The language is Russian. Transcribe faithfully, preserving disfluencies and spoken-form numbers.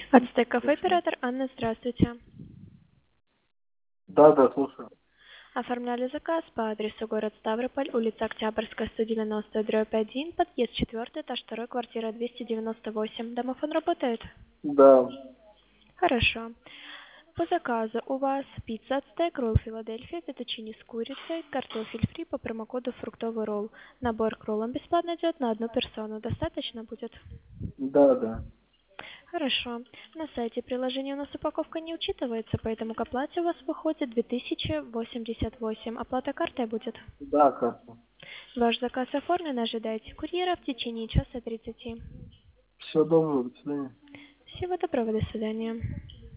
Ацтек кафе, оператор Анна, здравствуйте. Да, да, слушаю. Оформляли заказ по адресу город Ставрополь, улица Октябрьская, сто девяносто, дробь один, подъезд четвертый, этаж второй, квартира двести девяносто восемь. Домофон работает? Да, Хорошо. По заказу у вас пицца Ацтек, ролл Филадельфия, феттучини с курицей, картофель фри по промокоду фруктовый ролл. Набор к роллам бесплатно идет на одну персону. Достаточно будет? да, да. Хорошо. На сайте приложения у нас упаковка не учитывается, поэтому к оплате у вас выходит две тысячи восемьдесят восемь. Оплата картой будет. Да, как-то. Ваш заказ оформлен, ожидайте курьера в течение часа тридцати. Все доброго, до свидания. Всего доброго, до свидания.